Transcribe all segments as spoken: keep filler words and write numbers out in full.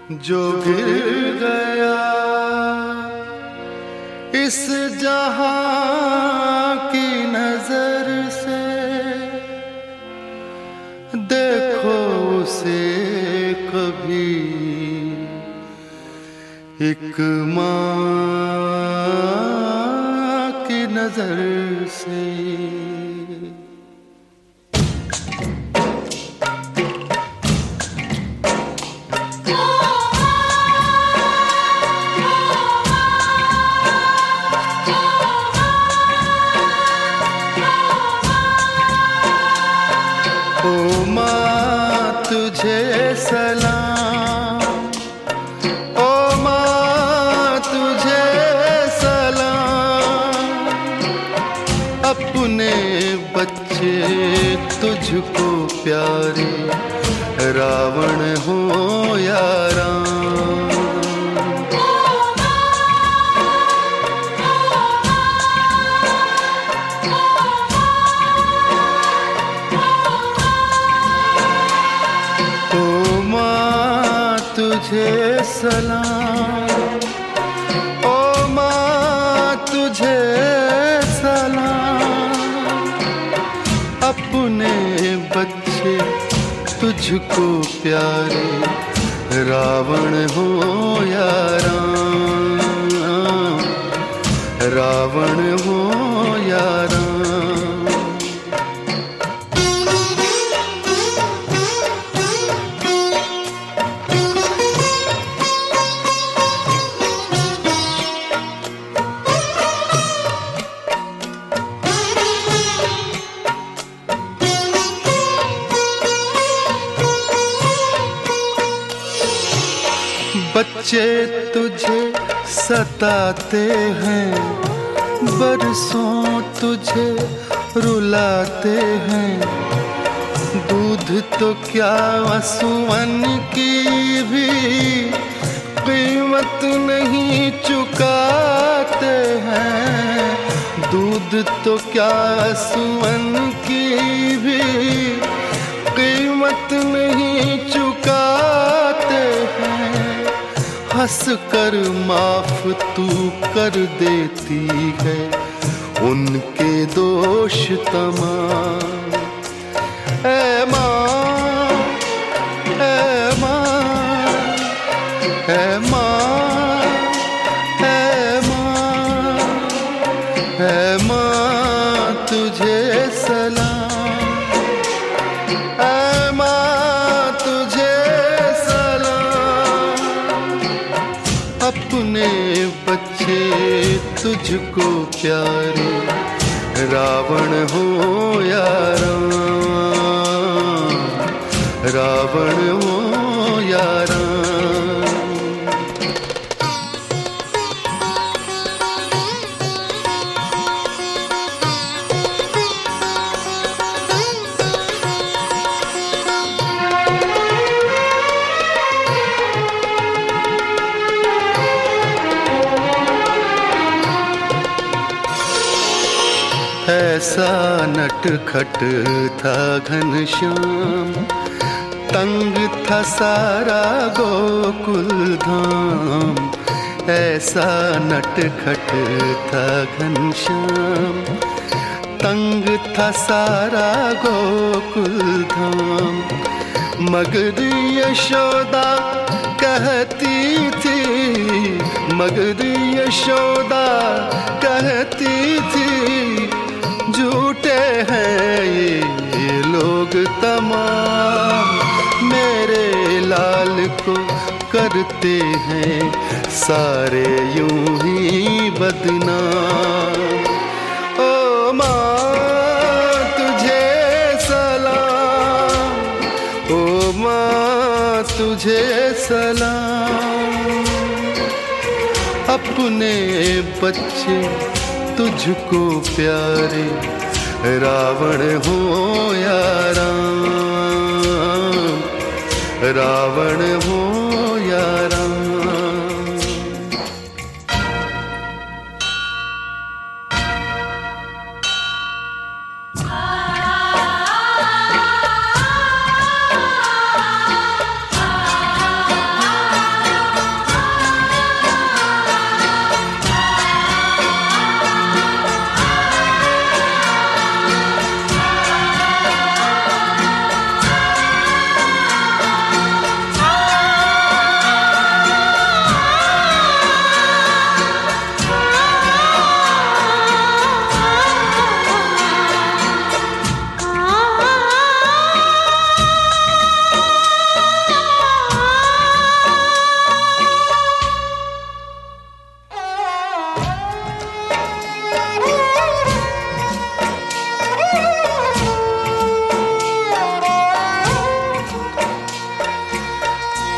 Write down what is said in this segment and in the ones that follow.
जो गिर गया इस जहां की नजर से, देखो उसे कभी एक माँ की नजर से। ओ माँ तुझे सलाम, ओ माँ तुझे सलाम, अपने बच्चे तुझको प्यारे, रावण हो या राम। तुझे सलाम, ओ माँ तुझे सलाम, अपने बच्चे तुझको प्यारे, रावण हो या राम, रावण हो या राम। बच्चे तुझे सताते हैं, बरसों तुझे रुलाते हैं, दूध तो क्या आंसुओं की भी कीमत नहीं चुकाते हैं, दूध तो क्या आंसुओं की भी कीमत नहीं चुकाते हैं। हंस कर माफ तू कर देती है उनके दोष तमाम। ऐ माँ, ऐ माँ, ऐ माँ, ऐ माँ, ऐ माँ तुझे सलाम, ऐ माँ तुझे सलाम, अपने बच्चे तुझको प्यारे, रावण हो या राम, रावण हो या राम। ऐसा नटखट था घनश्याम, तंग था सारा गोकुल धाम। ऐसा नटखट था घनश्याम, तंग था सारा गोकुल धाम। मगर यशोदा कहती थी, मगर यशोदा कहती थी, झूठे हैं ये लोग तमाम, मेरे लाल को करते हैं सारे यूं ही बदनाम। ओ माँ तुझे सलाम, ओ माँ तुझे सलाम, अपने बच्चे तुझको प्यारे, रावण हो या राम, रावण हो या राम।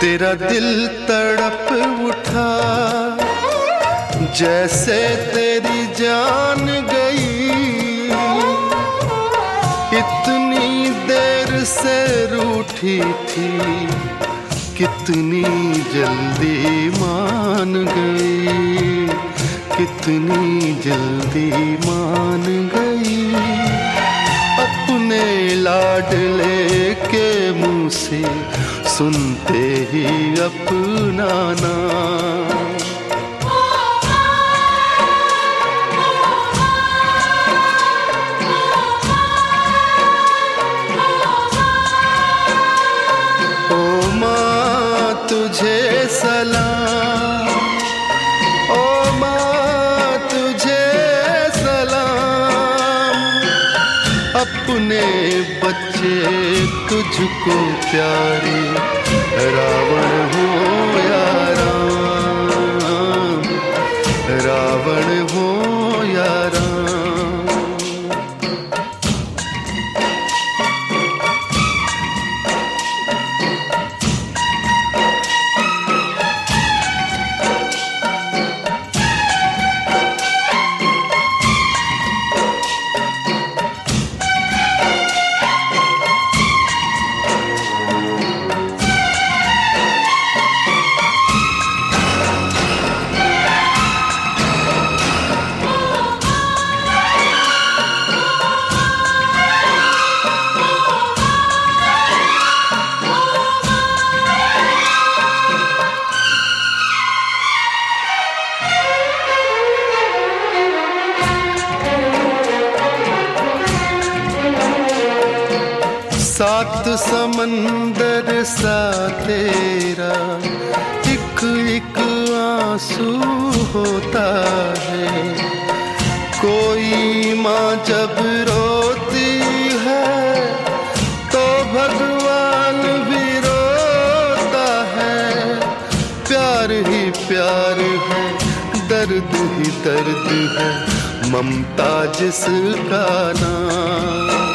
तेरा दिल तड़प उठा जैसे तेरी जान गई, इतनी देर से रूठी थी कितनी जल्दी मान गई, कितनी जल्दी मान गई। अपने लाडले के मुंह से सुनते ही अपना नाम। ओ माँ तुझे सलाम, ओ माँ तुझे सलाम। अपने बच्चे तुझको प्यारे, रावण हो या राम, रावण हो या राम। सात समंदर सा तेरा एक एक आंसू होता है। कोई माँ जब रोती है तो भगवान भी रोता है। प्यार ही प्यार है, दर्द ही दर्द है, ममता जिसका नाम।